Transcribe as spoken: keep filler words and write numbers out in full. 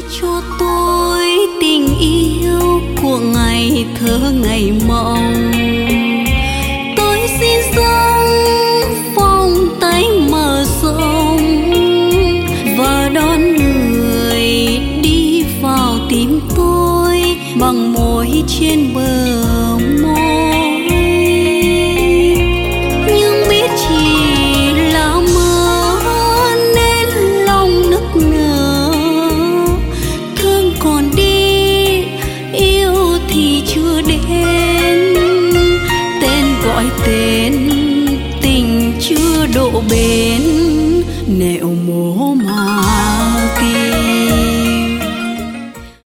cho tôi tình yêu của ngày thơ ngày mộng. Tôi xin dâng vòng tay mở rộng và đón người đi vào tim tôi bằng môi trên bờ môi. Nhưng biết chỉ là mơ nên lòng nức nở, thương còn đi yêu thì chưa đến, tên gọi tên tình chưa độ bến nẻo mố mà